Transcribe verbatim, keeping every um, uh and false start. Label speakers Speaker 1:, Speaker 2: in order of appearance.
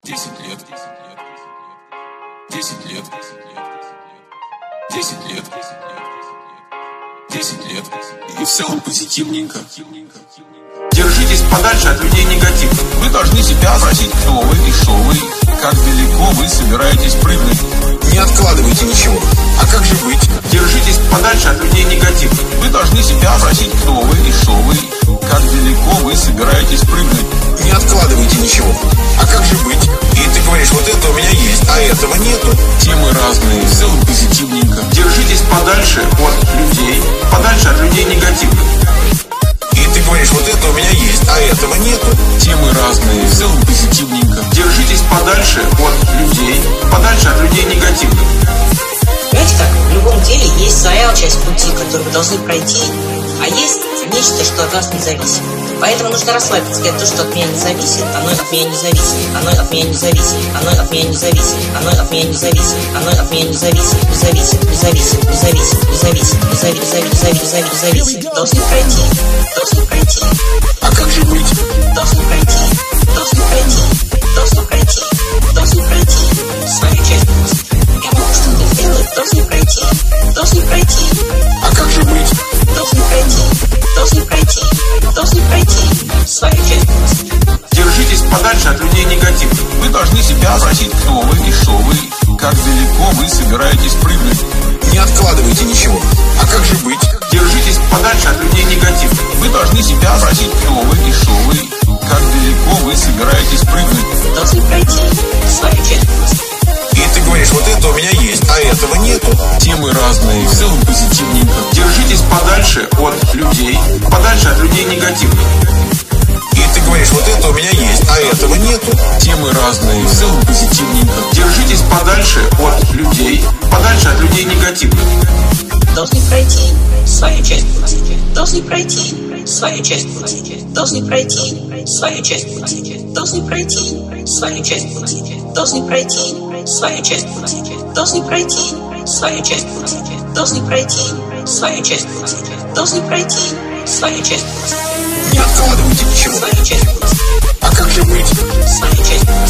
Speaker 1: Десять лет. Десять лет. Десять лет. Десять лет. И в целом позитивненько. Держитесь подальше от людей негативных. Вы должны себя спросить, кто вы и что вы, как далеко вы собираетесь прыгнуть.
Speaker 2: Не откладывайте ничего. А как же быть?
Speaker 1: Держитесь подальше от людей негативных. Вы должны себя спросить, кто вы и что вы, как далеко вы собираетесь прыгнуть.
Speaker 2: Не откладывайте ничего. А как же быть? И ты говоришь, вот это у меня есть, а этого нету.
Speaker 1: Темы разные, в целом позитивненько. Держитесь подальше от людей, подальше от людей негативных.
Speaker 2: И ты говоришь, вот это у меня есть, а этого нету.
Speaker 1: Темы разные, в целом позитивненько. Держитесь подальше от людей, подальше от людей негативных.
Speaker 3: Понимаете как? В любом деле есть своя часть пути, которую вы должны пройти, а есть нечто, что от вас не зависит. Поэтому нужно расслабиться, сказать, то, что от меня не зависит, оно от меня не зависит, оно от меня не зависит, оно от меня не зависит, оно от меня не зависит, оно от меня не зависит, не зависит, не зависит, не зависит, не зависит, не зависит, зависит, зависит, зависит. Должны пройти, должны пройти.
Speaker 2: А как же быть?
Speaker 3: Должны пройти, должны пройти, должны пройти, должны пройти свою часть пути. Я могу что-то сделать, должны пройти, должны пройти.
Speaker 2: А как же быть?
Speaker 3: Должны пройти, должны пройти, должны пройти свою часть пути.
Speaker 1: Держитесь подальше от людей негативных. Вы должны себя спросить, кто вы и что вы, как далеко вы собираетесь прыгнуть.
Speaker 2: Не откладывайте ничего. А как же быть?
Speaker 1: Держитесь подальше от людей негативных. Вы должны себя спросить, кто вы и что вы, как далеко вы собираетесь прыгнуть.
Speaker 3: Должны пройти свою часть пути.
Speaker 2: И ты говоришь, вот это у меня есть, а этого нету.
Speaker 1: Темы разные, в целом позитивненько. Держитесь подальше от людей, подальше от людей негативных.
Speaker 2: И ты говоришь, вот это у меня есть, а этого нету.
Speaker 1: Темы разные, в целом позитивненько. Держитесь подальше от людей, подальше от людей негативных.
Speaker 3: Должны пройти свою часть пути. Должны пройти свою часть пути. Должны пройти свою часть пути. Должны пройти свою часть пути. Должны пройти свою часть пути. Должны пройти свою часть пути. Должны пройти свою часть пути. Должны пройти свою часть пути.
Speaker 2: Не откладывайте ничего.
Speaker 3: Свою часть пути.
Speaker 2: А как же быть?
Speaker 3: Свою часть пути.